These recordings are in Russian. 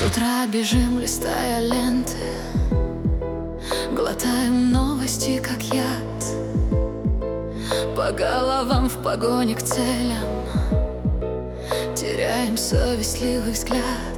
утра бежим, листая ленты, глотаем новости, как яд, по головам в погоне к целям, теряем совестливый взгляд.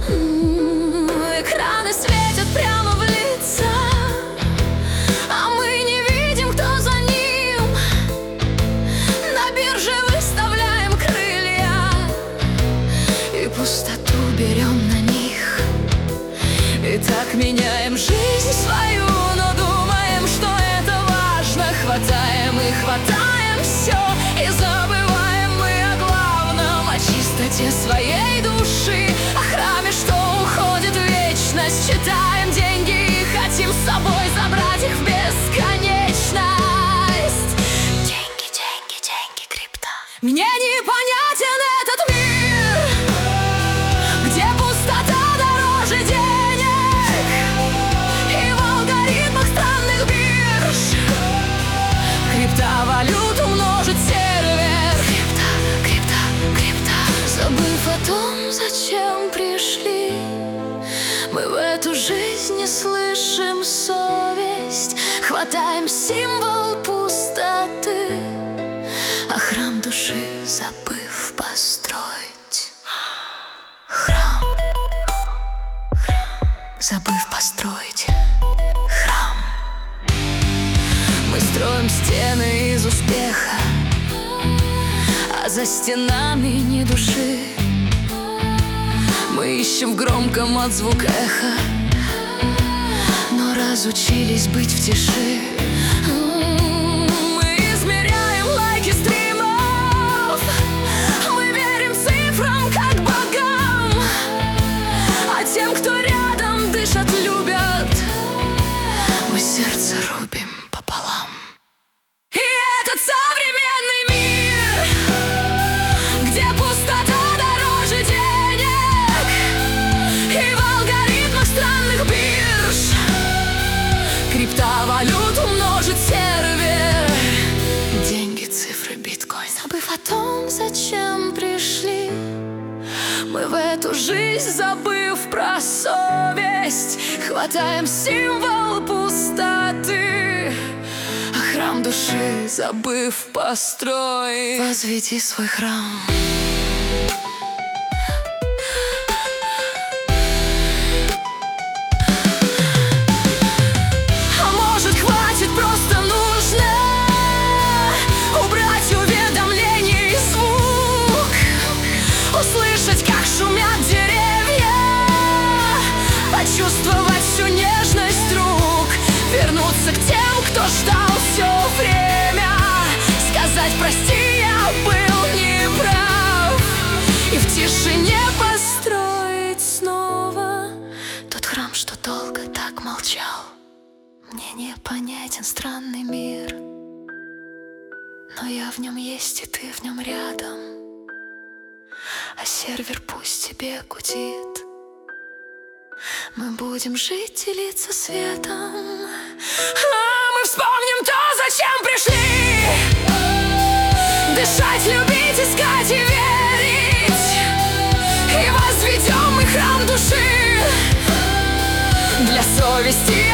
Экраны светят прямо в лица, а мы не видим, кто за ним. На бирже выставляем крылья и пустоту берем на них. И так меняем жизнь свою, но думаем, что это важно. Хватаем и хватаем все, и забываем мы о главном, о чистоте своей души, о храме, что уходит в вечность. Считаем деньги и хотим с собой забрать их в бесконечность. Деньги, деньги, деньги, крипта. Мне непонятен этот мир, где пустота дороже денег, и в алгоритмах странных бирж криптовалюту множит сервер. Крипта, крипта, крипта. Забыв о том, зачем пришли, мы в эту жизнь не слышим совесть. Хватаем символ пустоты, а храм души забыв построить. Храм, забыв построить храм. Мы строим стены из успеха, а за стенами ни души. Мы ищем в громком отзвук эхо, но разучились быть в тиши. Мы измеряем лайки стримов, мы верим цифрам как богам, а тем, кто рядом дышат, любят, мы сердце рубим пополам. И этот современный мир, где пустота дороже денег, и в алгоритмах странных бирж криптовалюту множит сервер. Деньги, цифры, биткоин. Забыв о том, зачем пришли, мы в эту жизнь, забыв про совесть, хватаем символ пустоты, а храм души забыв построить. Возведи свой храм. А может, хватит, просто нужно убрать уведомления и звук, услышать, как шумят деревья, почувствовать всю нежность рук, вернуться к тем, кто ждал все время, сказать: прости, я был неправ, и в тишине построить снова тот храм, что долго так молчал. Мне непонятен странный мир, но я в нем есть, и ты в нем рядом, а сервер пусть тебе гудит. Мы будем жить, делиться светом, а мы вспомним то, зачем пришли. Дышать, любить, искать и верить, и возведем мы храм души для совести